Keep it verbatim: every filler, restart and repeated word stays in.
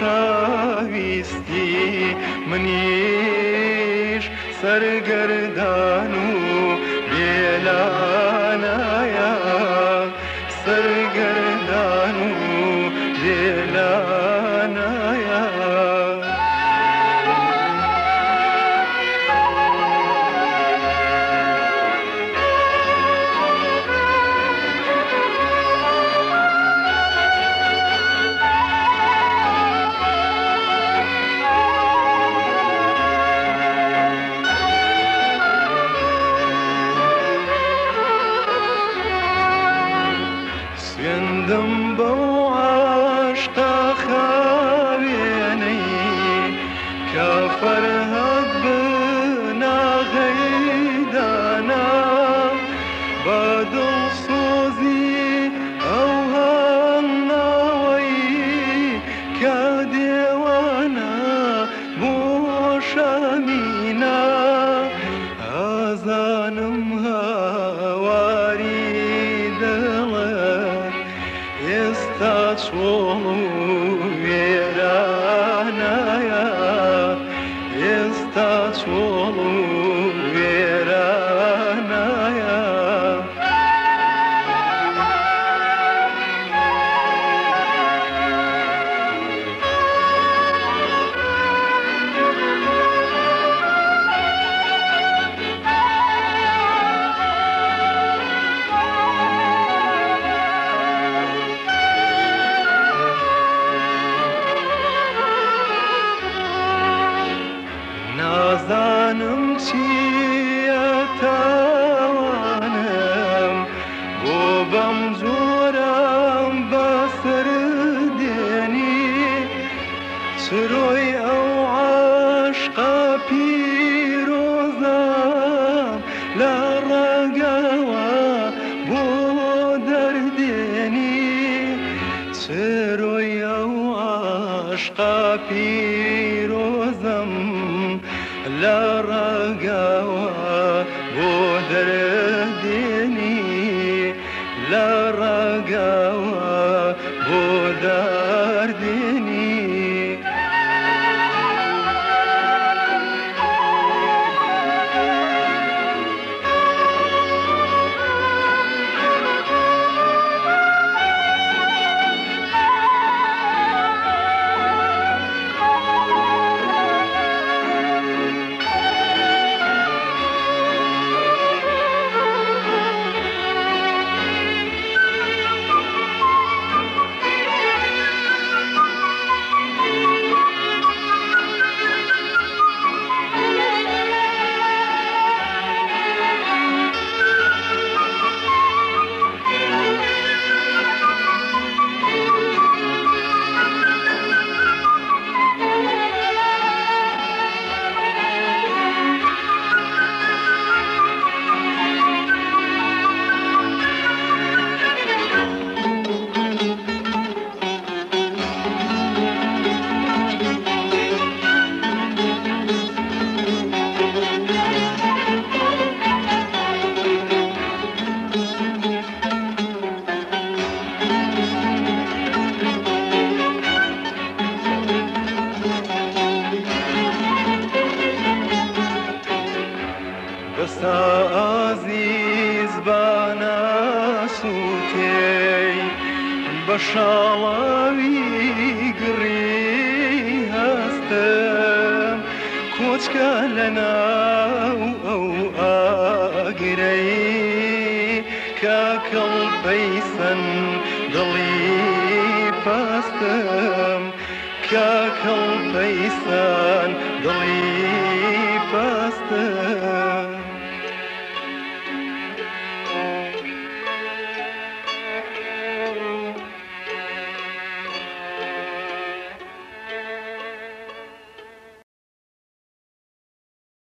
خۆشەویستی منیش سەرگەردان و بێلانایە سەرگەردان و بێلانایە سوێندم بەو عاشقە خاوێنەی کە فەرهەد بناغەیدانا بە دڵسۆزی ئەو هەڵناوەی کە دێوانە بۆ شەمینە ئازانم هاواری دڵت ئێستا چۆڵ و وێرانایە ئێستا چۆڵ و وێرانایە نازانم چییە تاوانم بۆ بەم زۆرم بەسەر دێنی سرۆی ئەو عاشقە پیرۆزەم لە ڕێگەوە بۆ دەردێنی سرۆی ئەو عاشقە پیرۆزەم لە ڕێگاوە بۆ دەردێنی لە ڕێگاوە بۆ دەردێنی بەسا ئازیز بە ناسووتێی بە شاڵاوی گڕی هەستم کۆچکە لەناو ئەو ئاگرەی کە کەڵپەیسەن دڵی پەستم کە کەڵپەیسەن دڵی پەستم